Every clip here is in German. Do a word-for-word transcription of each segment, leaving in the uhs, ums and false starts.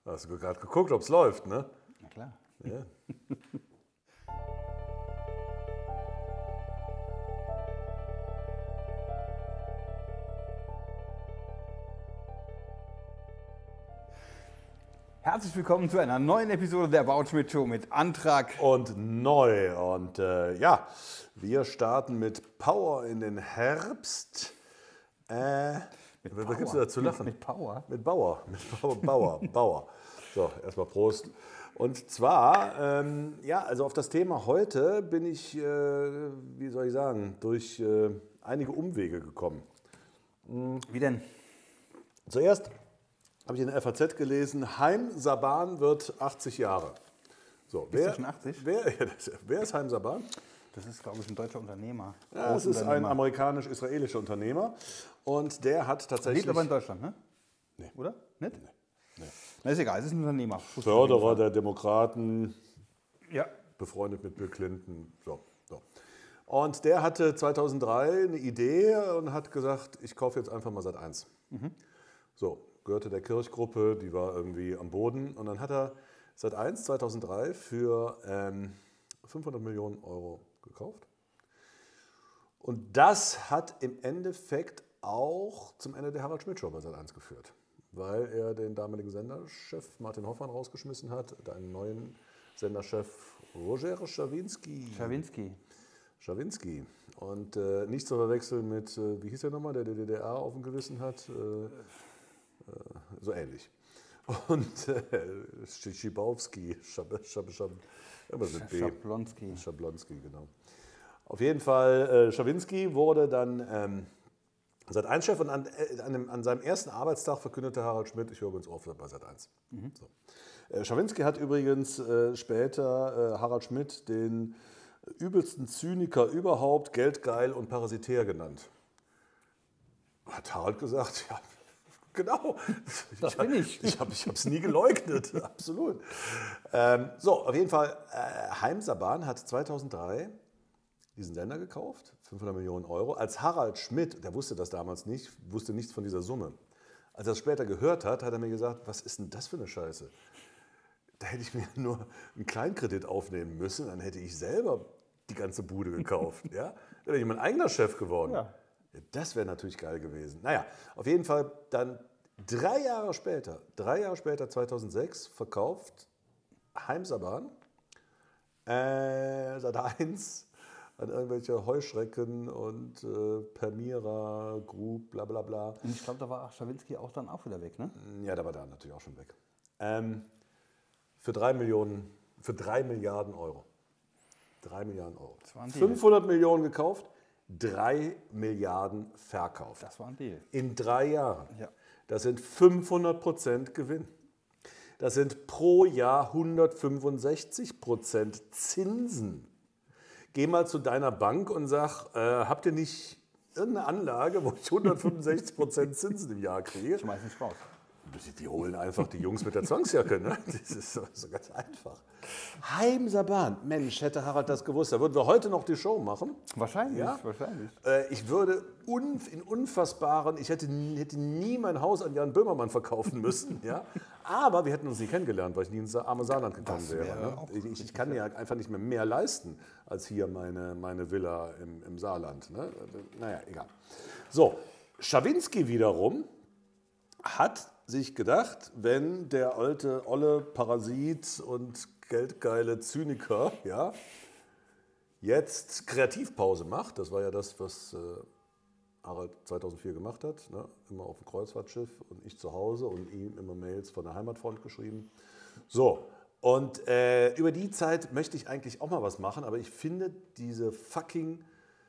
Hast du gerade geguckt, ob es läuft, ne? Na klar. Ja. Herzlich willkommen zu einer neuen Episode der About Schmidt Show mit Antrag. Und neu. Und äh, ja, wir starten mit Power in den Herbst. Äh, Mit was Power. gibt's da zu lachen? Mit, mit Power. Mit Bauer. Mit Bauer. Bauer. Bauer. So, erstmal Prost. Und zwar, ähm, ja, also auf das Thema heute bin ich, äh, wie soll ich sagen, durch äh, einige Umwege gekommen. Wie denn? Zuerst habe ich in der F A Z gelesen, Haim Saban wird achtzig Jahre. So, Ist der schon achtzig? Wer, ja, das, wer ist Haim Saban? Das ist, glaube ich, ein deutscher Unternehmer. Ja, das ist ein amerikanisch-israelischer Unternehmer und der hat tatsächlich... Lebt aber in Deutschland, ne? Nee. Oder? Nicht? Nee. Nee. Na, ist egal, es ist ein Unternehmer. Förderer der Demokraten, Ja. befreundet mit Bill Clinton. So, so. Und der hatte zweitausenddrei eine Idee und hat gesagt, ich kaufe jetzt einfach mal Sat eins. Mhm. So, gehörte der Kirchgruppe, die war irgendwie am Boden. Und dann hat er Sat eins zweitausenddrei für ähm, fünfhundert Millionen Euro gekauft. Und das hat im Endeffekt auch zum Ende der Harald Schmidt Show bei Sat eins geführt. Weil er den damaligen Senderchef Martin Hoffmann rausgeschmissen hat, einen neuen Senderchef Roger Schawinski. Schawinski. Schawinski. Und äh, nicht zu verwechseln mit, äh, wie hieß der nochmal, der die D D R auf dem Gewissen hat. Äh, äh, so ähnlich. Und äh, Schibowski, Schab, Schab, Schab, irgendwas mit B. Schablonski. Schablonski, genau. Auf jeden Fall, äh, Schawinski wurde dann ähm, Sat eins Chef und an, äh, an, dem, an seinem ersten Arbeitstag verkündete Harald Schmidt, ich höre übrigens auf bei Sat eins. Mhm. So. Äh, Schawinski hat übrigens äh, später äh, Harald Schmidt den übelsten Zyniker überhaupt, geldgeil und parasitär genannt. Hat Harald gesagt, ja, genau. Das ich, bin ich. Ich habe es nie geleugnet, absolut. Ähm, so, auf jeden Fall, äh, Haim Saban hat zweitausenddrei diesen Sender gekauft, fünfhundert Millionen Euro, als Harald Schmidt, der wusste das damals nicht, wusste nichts von dieser Summe. Als er es später gehört hat, hat er mir gesagt, was ist denn das für eine Scheiße? Da hätte ich mir nur einen Kleinkredit aufnehmen müssen, dann hätte ich selber die ganze Bude gekauft. Ja? Dann wäre ich mein eigener Chef geworden. Ja. Ja, das wäre natürlich geil gewesen. Naja, auf jeden Fall dann drei Jahre später, drei Jahre später, zweitausendsechs, verkauft Haim Saban äh, Sat eins an irgendwelche Heuschrecken und äh, Permira Group, bla bla bla. Und ich glaube, da war Schawinski auch dann auch wieder weg, ne? Ja, da war der natürlich auch schon weg. Ähm, für drei Millionen, für drei Milliarden Euro. Drei Milliarden Euro. Das war ein Deal. fünfhundert Millionen gekauft, drei Milliarden verkauft. Das war ein Deal. In drei Jahren. Ja. Das sind fünfhundert Prozent Gewinn. Das sind pro Jahr hundertfünfundsechzig Prozent Zinsen. Geh mal zu deiner Bank und sag, äh, habt ihr nicht irgendeine Anlage, wo ich hundertfünfundsechzig Prozent Zinsen im Jahr kriege? Schmeiß nicht raus. Die, die holen einfach die Jungs mit der Zwangsjacke. Ne? Das ist so, so ganz einfach. Haim Saban. Mensch, hätte Harald das gewusst. Da würden wir heute noch die Show machen. Wahrscheinlich, Ja? wahrscheinlich. Äh, ich würde un, in unfassbaren, ich hätte, nie- hätte nie mein Haus an Jan Böhmermann verkaufen müssen. Ja? Aber wir hätten uns nie kennengelernt, weil ich nie ins arme Saarland gekommen Das wäre. wäre Ne? auch Ich, ich kann ja einfach nicht mehr mehr leisten als hier meine, meine Villa im, im Saarland. Ne? Naja, egal. So, Schawinski wiederum hat sich gedacht, wenn der alte, olle Parasit und geldgeile Zyniker ja, jetzt Kreativpause macht, das war ja das, was äh, Harald zweitausendvier gemacht hat, ne? Immer auf dem Kreuzfahrtschiff und ich zu Hause und ihm immer Mails von der Heimatfront geschrieben. So, und äh, über die Zeit möchte ich eigentlich auch mal was machen, aber ich finde diese fucking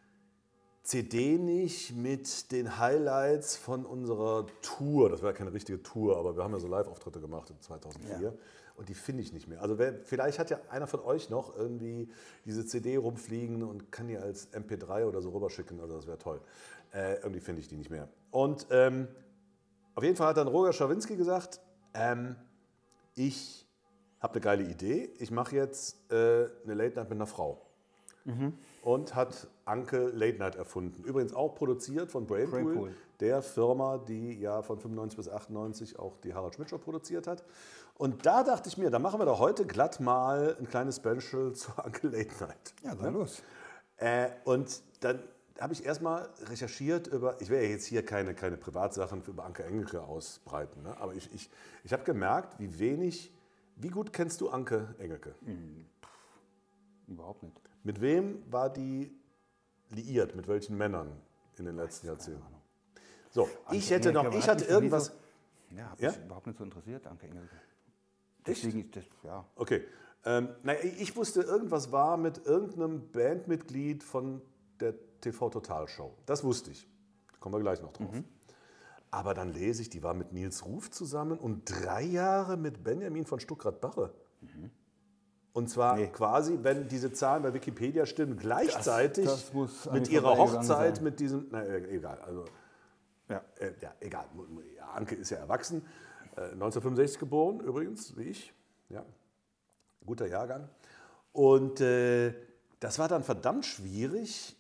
C D nicht mit den Highlights von unserer Tour. Das war ja keine richtige Tour, aber wir haben ja so Live-Auftritte gemacht in zweitausendvier. Ja. Und die finde ich nicht mehr. Also wer, vielleicht hat ja einer von euch noch irgendwie diese C D rumfliegen und kann die als M P drei oder so rüberschicken. Also das wäre toll. Äh, irgendwie finde ich die nicht mehr. Und ähm, auf jeden Fall hat dann Roger Schawinski gesagt, ähm, ich habe eine geile Idee. Ich mache jetzt äh, eine Late Night mit einer Frau. Mhm. Und hat Anke Late Night erfunden. Übrigens auch produziert von Brainpool, Brainpool. der Firma, die ja von fünfundneunzig bis achtundneunzig auch die Harald Schmidt Show produziert hat. Und da dachte ich mir, da machen wir doch heute glatt mal ein kleines Special zu Anke Late Night. Ja, dann los. Äh, und dann habe ich erstmal recherchiert über, ich werde ja jetzt hier keine, keine Privatsachen über Anke Engelke ausbreiten, ne? Aber ich, ich, ich habe gemerkt, wie wenig, wie gut kennst du Anke Engelke? Hm, überhaupt nicht. Mit wem war die liiert, mit welchen Männern in den letzten Jahrzehnten? So, ich hätte noch, ich hatte irgendwas. Ja, habe Ja? mich überhaupt nicht so interessiert, Anke Engelke. Deswegen ist das, ja. Okay. Ähm, naja, ich wusste, irgendwas war mit irgendeinem Bandmitglied von der T V Total Show. Das wusste ich. Da kommen wir gleich noch drauf. Mhm. Aber dann lese ich, die war mit Nils Ruf zusammen und drei Jahre mit Benjamin von Stuckrad-Barre. Mhm. Und zwar Nee. quasi, wenn diese Zahlen bei Wikipedia stimmen, gleichzeitig das muss an mit mir ihrer vorbeigegangen Hochzeit, sein. mit diesem, na egal, also Ja. äh, ja, egal, ja, Anke ist ja erwachsen, äh, neunzehnhundertfünfundsechzig geboren übrigens, wie ich, ja, guter Jahrgang. Und äh, das war dann verdammt schwierig,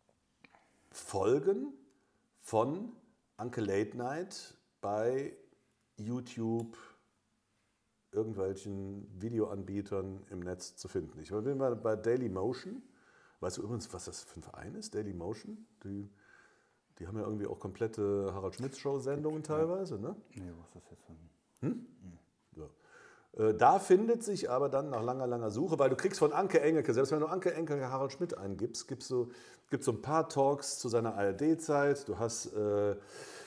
Folgen von Anke Late Night bei YouTube, irgendwelchen Videoanbietern im Netz zu finden. Ich bin mal bei Dailymotion. Weißt du übrigens, was das für ein Verein ist, Dailymotion? Die, die haben ja irgendwie auch komplette Harald Schmidt Show-Sendungen teilweise, ne? Nee, was ist das jetzt? Für ein- Ja. Äh, Da findet sich aber dann nach langer, langer Suche, weil du kriegst von Anke Engelke, selbst wenn du Anke Engelke Harald Schmidt eingibst, gibt es so, gibt's so ein paar Talks zu seiner A R D-Zeit. Du hast äh,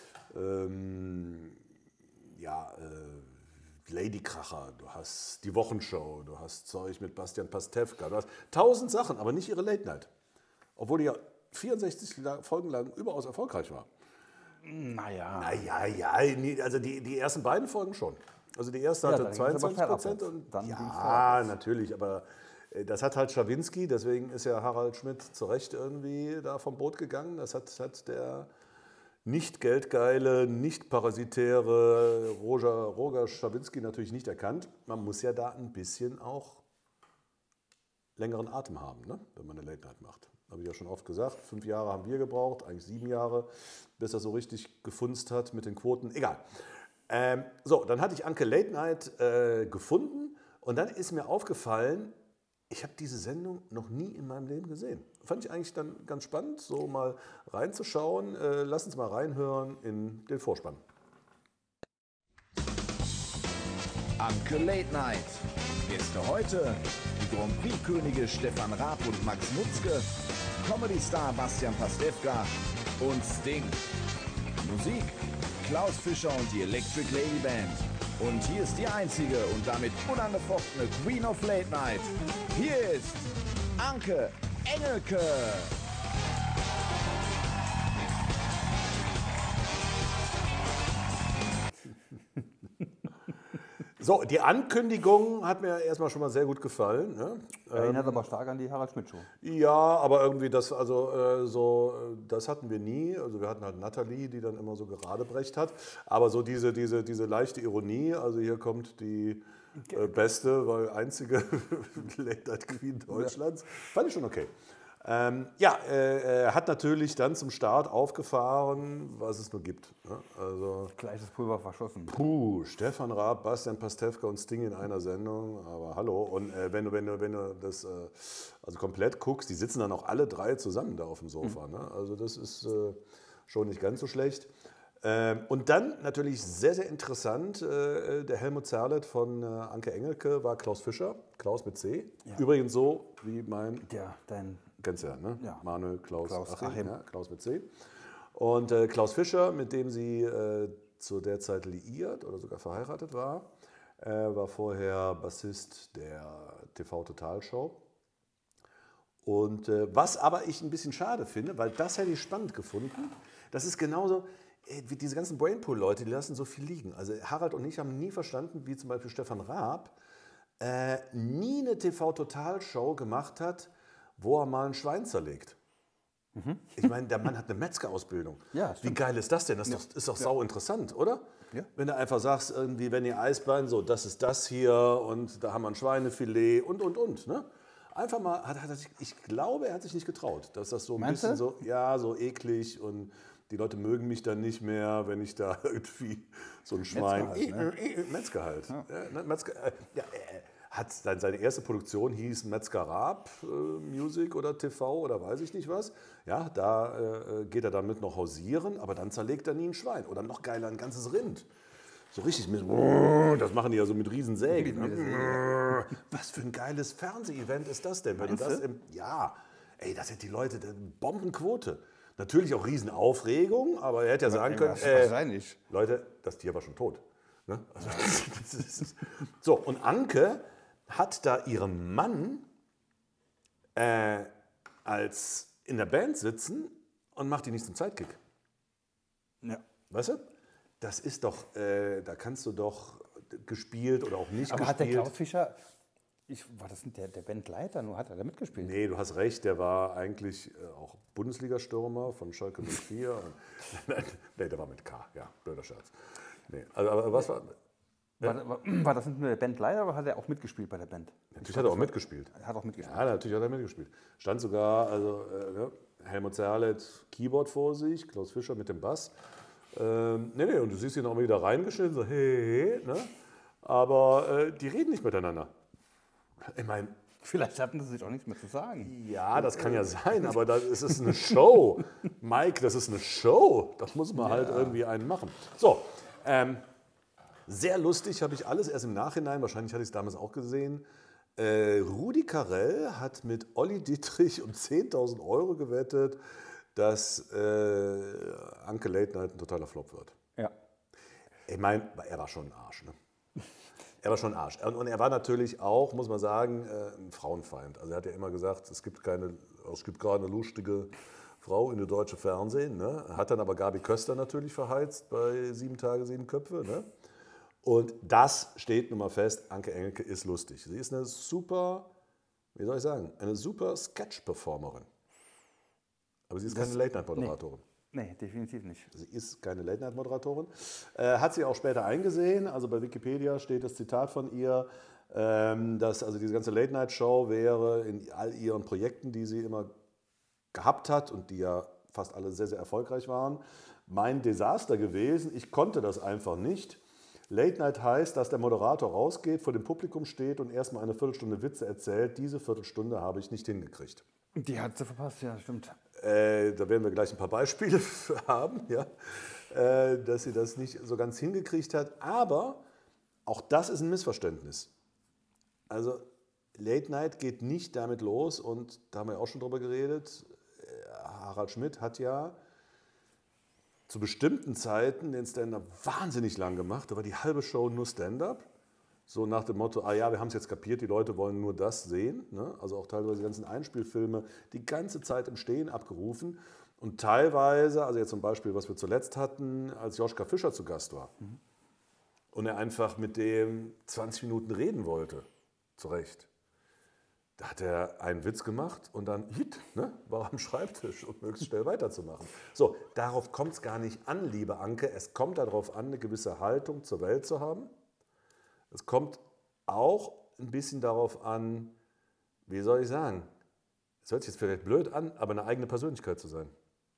ähm, ja, äh, Ladykracher, du hast die Wochenshow, du hast Zeug mit Bastian Pastewka, du hast tausend Sachen, aber nicht ihre Late Night. Obwohl die ja vierundsechzig la- Folgen lang überaus erfolgreich war. Naja. Naja, ja, nee, also die, die ersten beiden Folgen schon. Also die erste Ja, hatte dann ging's aber zweiundzwanzig Prozent steil abwärts. und Dann ging's steil ja, abwärts. natürlich, aber äh, das hat halt Schawinski, deswegen ist ja Harald Schmidt zu Recht irgendwie da vom Boot gegangen. Das hat, hat der nicht geldgeile, nicht parasitäre Roger, Roger Schawinski natürlich nicht erkannt. Man muss ja da ein bisschen auch längeren Atem haben, ne? Wenn man eine Late Night macht. Habe ich ja schon oft gesagt. Fünf Jahre haben wir gebraucht, eigentlich sieben Jahre, bis das so richtig gefunzt hat mit den Quoten. Egal. Ähm, so, dann hatte ich Anke Late Night äh, gefunden und dann ist mir aufgefallen, ich habe diese Sendung noch nie in meinem Leben gesehen. Fand ich eigentlich dann ganz spannend, so mal reinzuschauen. Äh, lass uns mal reinhören in den Vorspann. Anke Late Night. Gäste heute die Grand Prix-Könige Stefan Raab und Max Mutzke, Comedy-Star Bastian Pastewka und Sting. Musik Klaus Fischer und die Electric Lady Band. Und hier ist die einzige und damit unangefochtene Queen of Late Night. Hier ist Anke Engelke. So, die Ankündigung hat mir erstmal schon mal sehr gut gefallen. Ne? Erinnert aber stark an die Harald Schmidt Show. Ja, aber irgendwie das, also äh, so, äh, das hatten wir nie. Also wir hatten halt Nathalie, die dann immer so geradebrecht hat. Aber so diese, diese, diese leichte Ironie, also hier kommt die äh, beste, weil einzige Late Night Queen Deutschlands, fand ich schon okay. Ähm, ja, äh, er hat natürlich dann zum Start aufgefahren, was es nur gibt. Ne? Also Gleiches Pulver verschossen. Puh, Stefan Raab, Bastian Pastewka und Sting in einer Sendung, aber hallo. Und äh, wenn, du, wenn, du, wenn du das äh, also komplett guckst, die sitzen dann auch alle drei zusammen da auf dem Sofa. Mhm. Ne? Also das ist äh, schon nicht ganz so schlecht. Ähm, und dann natürlich sehr, sehr interessant, äh, der Helmut Zerlett von äh, Anke Engelke war Klaus Fischer, Klaus mit C. Ja. Übrigens so wie mein, Der, dein kennst du ja, ne? Ja. Manuel Klaus, Klaus Achim, Achim. ja, Klaus mit C. Und äh, Klaus Fischer, mit dem sie äh, zu der Zeit liiert oder sogar verheiratet war, äh, war vorher Bassist der T V Total Show. Und äh, was aber ich ein bisschen schade finde, weil das hätte ich spannend gefunden, das ist genauso, ey, wie diese ganzen Brainpool-Leute, die lassen so viel liegen. Also Harald und ich haben nie verstanden, wie zum Beispiel Stefan Raab äh, nie eine T V Total Show gemacht hat, wo er mal ein Schwein zerlegt. Ich meine, der Mann hat eine Metzgerausbildung. Ja, Wie stimmt. geil ist das denn? Das ist doch, ist doch sau interessant, oder? Ja. Wenn du einfach sagst, irgendwie, wenn ihr Eisbein, so, das ist das hier und da haben wir ein Schweinefilet und, und, und. Ne? Einfach mal, hat, hat er sich, ich glaube, er hat sich nicht getraut, dass das so ein Meinst bisschen du? so, ja, so eklig und die Leute mögen mich dann nicht mehr, wenn ich da irgendwie so ein Schwein... Metzger halt, ne? Metzger halt. Ja. Ja, ne, Metzger, äh, ja, äh, hat seine, seine erste Produktion hieß Metzger Raab äh, Music oder T V oder weiß ich nicht was. Ja, da äh, geht er dann mit noch hausieren, aber dann zerlegt er nie ein Schwein. Oder noch geiler, ein ganzes Rind. So richtig mit, das machen die ja so mit Riesensägen. Ne? Was für ein geiles Fernseh-Event ist das denn? Wenn du das im, ja, ey, das sind die Leute, Bombenquote. Natürlich auch Riesenaufregung, aber er hätte ja sagen können, äh, Leute, das Tier war schon tot. Ne? Also, das ist, so, und Anke hat da ihren Mann äh, als in der Band sitzen und macht die nächsten Sidekick. Ja. Weißt du? Das ist doch, äh, da kannst du doch gespielt oder auch nicht Aber gespielt. hat der Klaus Fischer, ich, war das nicht der, der Bandleiter, nur hat er da mitgespielt? Nee, du hast recht, der war eigentlich äh, auch Bundesliga-Stürmer von Schalke null vier. Und, nee, der war mit K, ja, blöder Scherz. Nee, also, aber was war... War, war, war das nicht nur der Bandleiter, aber hat er auch mitgespielt bei der Band? Natürlich hat er auch mitgespielt. Er hat auch mitgespielt. Ja, natürlich hat er mitgespielt. Stand sogar, also äh, ne, Helmut Zerlett Keyboard vor sich, Klaus Fischer mit dem Bass. Ähm, nee, nee, und du siehst ihn auch mal wieder reingeschnitten, so hey, hey, ne? Aber äh, die reden nicht miteinander. Ich meine, vielleicht hatten sie sich auch nichts mehr zu sagen. ja, das kann ja sein, aber das, es ist eine Show. Mike, das ist eine Show. Das muss man ja halt irgendwie einen machen. So, ähm, sehr lustig, habe ich alles erst im Nachhinein, wahrscheinlich hatte ich es damals auch gesehen. Äh, Rudi Carrell hat mit Olli Dietrich um zehntausend Euro gewettet, dass äh, Anke Late Night ein totaler Flop wird. Ja. Ich meine, er war schon ein Arsch. Ne? Er war schon ein Arsch. Und, und er war natürlich auch, muss man sagen, äh, ein Frauenfeind. Also er hat ja immer gesagt, es gibt keine, es gibt gerade eine lustige Frau in der deutschen Fernsehen. Ne? Hat dann aber Gabi Köster natürlich verheizt bei Sieben Tage, Sieben Köpfe. Ne? Und das steht nun mal fest, Anke Engelke ist lustig. Sie ist eine super, wie soll ich sagen, eine super Sketch-Performerin. Aber sie ist keine Late-Night-Moderatorin. Nee, nee, definitiv nicht. Sie ist keine Late-Night-Moderatorin. Äh, hat sie auch später eingesehen. Also bei Wikipedia steht das Zitat von ihr, ähm, dass also diese ganze Late-Night-Show wäre in all ihren Projekten, die sie immer gehabt hat und die ja fast alle sehr, sehr erfolgreich waren, mein Desaster gewesen. Ich konnte das einfach nicht. Late Night heißt, dass der Moderator rausgeht, vor dem Publikum steht und erstmal eine Viertelstunde Witze erzählt. Diese Viertelstunde habe ich nicht hingekriegt. Die hat sie verpasst, ja, stimmt. Äh, da werden wir gleich ein paar Beispiele für haben, ja, äh, dass sie das nicht so ganz hingekriegt hat. Aber auch das ist ein Missverständnis. Also Late Night geht nicht damit los, und da haben wir auch schon drüber geredet, Harald Schmidt hat ja zu bestimmten Zeiten den Stand-up wahnsinnig lang gemacht. Da war die halbe Show nur Stand-up. So nach dem Motto, ah ja, wir haben es jetzt kapiert, die Leute wollen nur das sehen. Ne? Also auch teilweise die ganzen Einspielfilme die ganze Zeit im Stehen abgerufen. Und teilweise, also jetzt zum Beispiel, was wir zuletzt hatten, als Joschka Fischer zu Gast war. Mhm. Und er einfach mit dem zwanzig Minuten reden wollte. Zu Recht. Da hat er einen Witz gemacht und dann, hit, ne, war am Schreibtisch, um möglichst schnell weiterzumachen. So, darauf kommt es gar nicht an, liebe Anke. Es kommt darauf an, eine gewisse Haltung zur Welt zu haben. Es kommt auch ein bisschen darauf an, wie soll ich sagen, es hört sich jetzt vielleicht blöd an, aber eine eigene Persönlichkeit zu sein.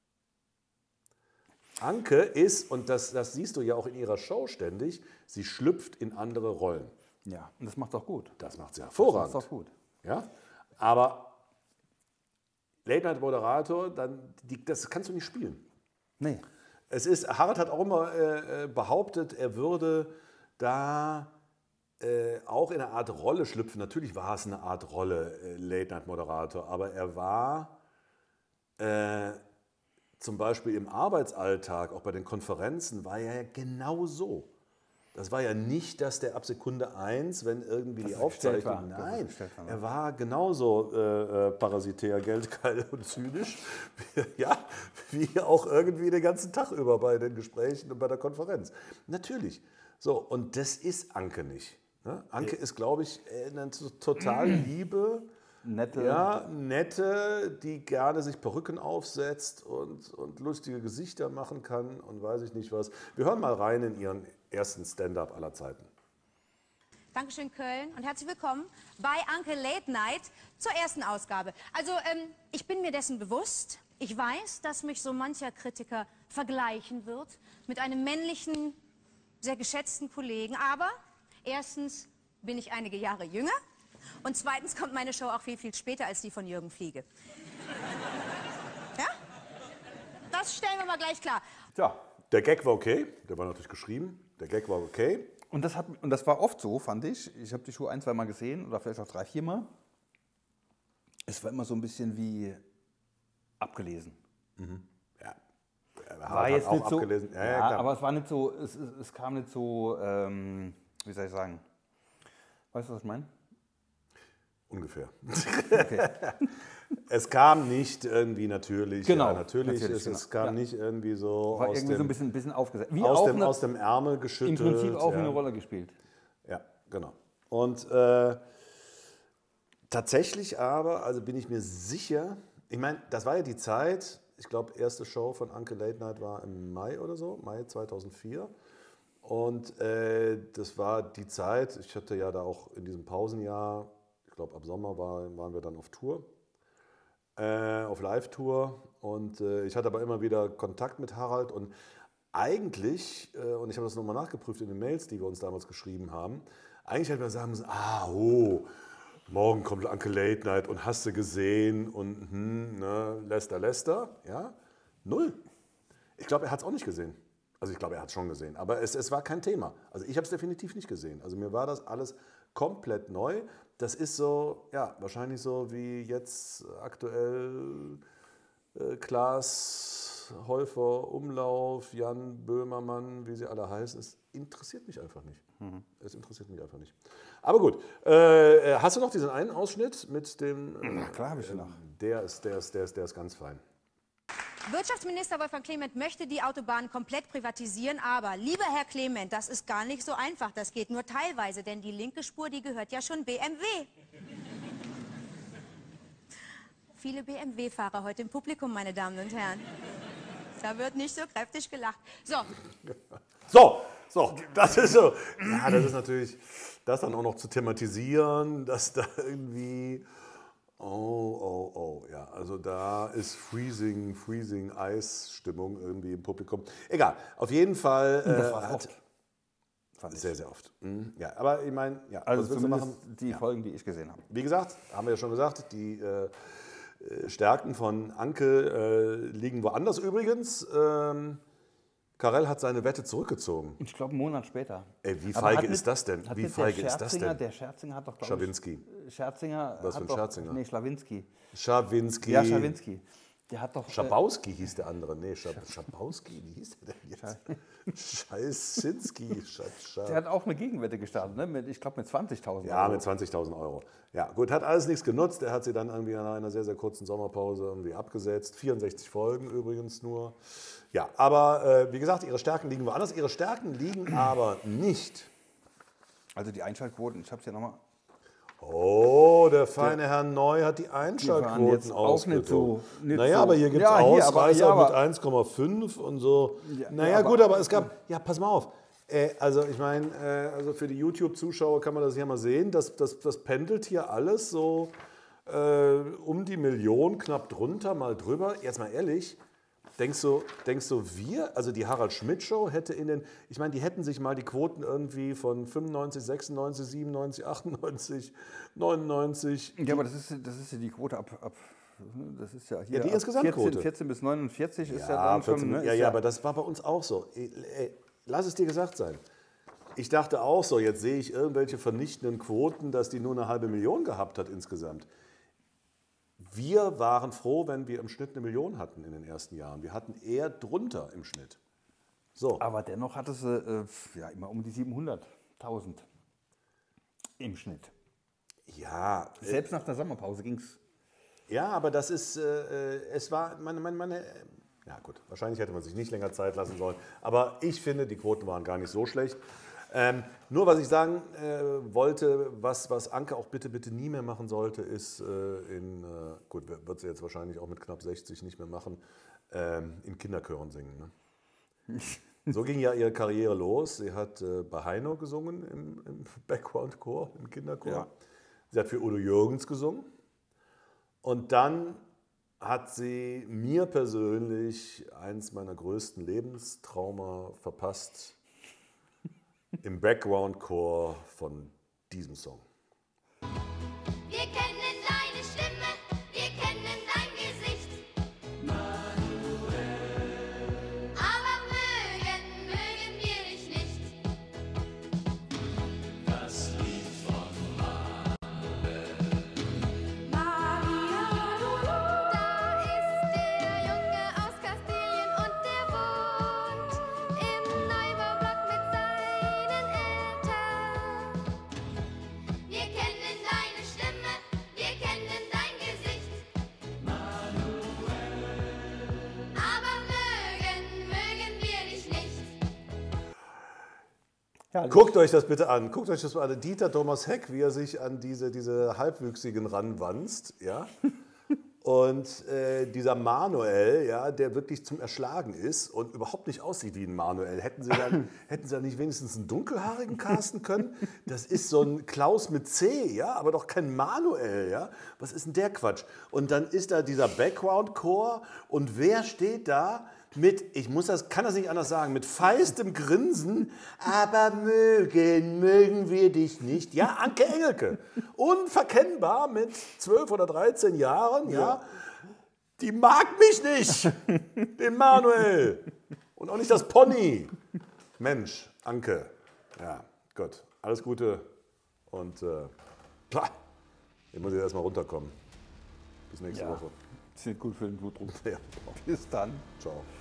Anke ist, und das, das siehst du ja auch in ihrer Show ständig, sie schlüpft in andere Rollen. Ja, und das macht auch gut. Das macht sie hervorragend. Das macht auch gut. Ja? Aber Late-Night-Moderator, dann, die, das kannst du nicht spielen. Nee. Es ist, Harald hat auch immer äh, behauptet, er würde da äh, auch in eine Art Rolle schlüpfen. Natürlich war es eine Art Rolle, äh, Late-Night-Moderator, aber er war äh, zum Beispiel im Arbeitsalltag, auch bei den Konferenzen, war er genau so. Das war ja nicht, dass der ab Sekunde eins, wenn irgendwie die Aufzeichnung... Nein, er war genauso äh, äh, parasitär, geldgeil und zynisch, ja, wie auch irgendwie den ganzen Tag über bei den Gesprächen und bei der Konferenz. Natürlich. So, und das ist Anke nicht. Ne? Anke ist, glaube ich, eine total liebe, nette, ja, nette, die gerne sich Perücken aufsetzt und, und lustige Gesichter machen kann und weiß ich nicht was. Wir hören mal rein in ihren ersten Stand-up aller Zeiten. Dankeschön, Köln, und herzlich willkommen bei Anke Late Night zur ersten Ausgabe. Also, ähm, ich bin mir dessen bewusst, Ich weiß, dass mich so mancher Kritiker vergleichen wird mit einem männlichen, sehr geschätzten Kollegen. Aber erstens bin ich einige Jahre jünger und zweitens kommt meine Show auch viel, viel später als die von Jürgen Fliege. Ja? Das stellen wir mal gleich klar. Ja. Der Gag war okay, der war natürlich geschrieben. Der Gag war okay. Und das, hat, und das war oft so, fand ich. Ich habe die Show ein, zwei Mal gesehen oder vielleicht auch drei, vier Mal. Es war immer so ein bisschen wie abgelesen. Ja. Er War hat jetzt auch nicht so, abgelesen. Ja, ja, ja, klar. aber es war nicht so, es, es, es kam nicht so, ähm, wie soll ich sagen, weißt du, was ich meine? Ungefähr. Okay. Es kam nicht irgendwie natürlich. Genau, Ja, natürlich, natürlich, es, genau. es kam Ja. nicht irgendwie so War aus, irgendwie dem, so ein bisschen, bisschen aufgesetzt. Wie aus, auch dem, eine, aus dem Ärmel im geschüttelt. Prinzip auch ja. eine Rolle gespielt. Ja, genau. Und äh, tatsächlich aber, also bin ich mir sicher, ich meine, das war ja die Zeit, ich glaube, erste Show von Anke Late Night war im Mai oder so, Mai zweitausendvier. Und äh, das war die Zeit, ich hatte ja da auch in diesem Pausenjahr, ich glaube ab Sommer war, waren wir dann auf Tour, äh, auf Live-Tour. Und äh, ich hatte aber immer wieder Kontakt mit Harald und eigentlich, äh, und ich habe das nochmal nachgeprüft in den Mails, die wir uns damals geschrieben haben, eigentlich hätte man sagen müssen, ah, oh, morgen kommt Anke Late Night und hast du gesehen und hm, ne, Lester, Lester, ja, null. Ich glaube, er hat es auch nicht gesehen. Also ich glaube, er hat es schon gesehen, aber es, es war kein Thema. Also ich habe es definitiv nicht gesehen. Also mir war das alles komplett neu. Das ist so, ja, wahrscheinlich so wie jetzt aktuell äh, Klaas, Häufer, Umlauf, Jan Böhmermann, wie sie alle heißen. Es interessiert mich einfach nicht. Mhm. Es interessiert mich einfach nicht. Aber gut, äh, hast du noch diesen einen Ausschnitt mit dem... Na klar, habe ich ihn noch. Der ist, der, ist, der, ist, der ist ganz fein. Wirtschaftsminister Wolfgang Clement möchte die Autobahn komplett privatisieren, aber, lieber Herr Clement, das ist gar nicht so einfach. Das geht nur teilweise, denn die linke Spur, die gehört ja schon B M W. Viele B M W-Fahrer heute im Publikum, meine Damen und Herren. Da wird nicht so kräftig gelacht. So, So, so, das ist so. Ja, das ist natürlich, das dann auch noch zu thematisieren, dass da irgendwie, oh, oh, oh, ja, also da ist Freezing, Freezing, Eisstimmung irgendwie im Publikum. Egal, auf jeden Fall. Das äh, war hat, oft. Fand ich. sehr, sehr oft. Mhm. Ja, aber ich meine, ja, Also was willst du zumindest machen? die Ja. Folgen, die ich gesehen habe. Wie gesagt, haben wir ja schon gesagt, die äh, äh, Stärken von Anke äh, liegen woanders übrigens. Ähm, Karel hat seine Wette zurückgezogen. Ich glaube, einen Monat später. Ey, wie Aber feige hat ist mit- das denn? hat Wie mit der feige ist das Scherzinger- denn? Der Scherzinger hat doch, glaube Schawinski. ich... Scherzinger Was für hat ein doch, Scherzinger? Nee, Schlawinski. Schawinski. Ja, Schlawinski. Der hat doch... Äh, Schabowski hieß der andere. Nee, Schab Schabowski, wie hieß der denn jetzt? Scheißinski. Scha Scha der hat auch eine Gegenwette gestartet, ne? Mit, ich glaube mit zwanzigtausend Ja, Euro. mit zwanzigtausend Euro. Ja, gut, hat alles nichts genutzt. Er hat sie dann irgendwie nach einer sehr, sehr kurzen Sommerpause irgendwie abgesetzt. vierundsechzig Folgen übrigens nur. Ja, aber äh, wie gesagt, ihre Stärken liegen woanders. Ihre Stärken liegen aber nicht. Also die Einschaltquoten, ich habe es ja nochmal... Oh, der feine Herr Neu hat die waren Einschaltquoten jetzt auch nicht so- ausgedruckt. nicht Naja, so- aber hier gibt es Ja, hier, aber- Ausreißer ja, aber- mit eins Komma fünf und so. Ja, naja, ja, aber- gut, aber es gab, ja, pass mal auf. Äh, also ich meine, äh, also für die YouTube-Zuschauer kann man das hier mal sehen, das, das, das pendelt hier alles so äh, um die Million, knapp drunter, mal drüber. Jetzt mal ehrlich, denkst du, denkst du wir, also die Harald-Schmidt-Show hätte in den, ich meine, die hätten sich mal die Quoten irgendwie von fünfundneunzig, sechsundneunzig, siebenundneunzig, achtundneunzig, neunundneunzig. Ja, aber das ist, das ist ja die Quote ab... ab das ist ja hier Ja, die ab Insgesamtquote. vierzehn, vierzehn bis neunundvierzig ist ja Ja, dann schon... vierzehn, Ne, ja, ist ja, aber das war bei uns auch so. Ey, ey, lass es dir gesagt sein. Ich dachte auch so, jetzt sehe ich irgendwelche vernichtenden Quoten, dass die nur eine halbe Million gehabt hat insgesamt. Wir waren froh, wenn wir im Schnitt eine Million hatten in den ersten Jahren. Wir hatten eher drunter im Schnitt. So. Aber dennoch hatte sie äh, ja, immer um die siebenhunderttausend im Schnitt. Ja, äh, Selbst nach der Sommerpause ging es. ja, aber das ist, äh, es war, meine, meine, meine, ja gut, wahrscheinlich hätte man sich nicht länger Zeit lassen sollen, aber ich finde, die Quoten waren gar nicht so schlecht. Ähm, nur was ich sagen äh, wollte, was, was Anke auch bitte, bitte nie mehr machen sollte, ist, äh, in, äh, gut, wird sie jetzt wahrscheinlich auch mit knapp sechzig nicht mehr machen, ähm, in Kinderchören singen. Ne? So ging ja ihre Karriere los. Sie hat äh, bei Heino gesungen im, im Background-Chor, im Kinderchor. Ja. Sie hat für Udo Jürgens gesungen. Und dann hat sie mir persönlich eins meiner größten Lebenstrauma verpasst im Background-Chor von diesem Song. Wir kennen deine Stimme, wir kennen dein Gesicht. Aber mögen, mögen wir dich nicht. Das Lied von Manuel. Maria, da ist der Junge aus Kastilien und der wohnt im Neubaublock mit seinen Eltern. Wir kennen deine Stimme, wir kennen dein Gesicht. Aber mögen, mögen wir dich nicht. Ja, Guckt euch das bitte an. Guckt euch das mal an. Dieter Thomas Heck, wie er sich an diese, diese Halbwüchsigen ranwanzt. Ja? Und äh, dieser Manuel, ja, der wirklich zum Erschlagen ist und überhaupt nicht aussieht wie ein Manuel. Hätten sie dann, hätten sie dann nicht wenigstens einen dunkelhaarigen casten können? Das ist so ein Klaus mit C, ja, aber doch kein Manuel. Ja? Was ist denn der Quatsch? Und dann ist da dieser Background-Chor und wer steht da? Mit, ich muss das, kann das nicht anders sagen, mit feistem Grinsen, aber mögen, mögen wir dich nicht. Ja, Anke Engelke, unverkennbar mit zwölf oder dreizehn Jahren, ja, die mag mich nicht, den Manuel und auch nicht das Pony. Mensch, Anke, ja, Gott, alles Gute und äh, ich muss jetzt erstmal runterkommen. Bis nächste Ja. Woche. Das ist gut für den Blutdruck. Ja. Bis dann. Ciao.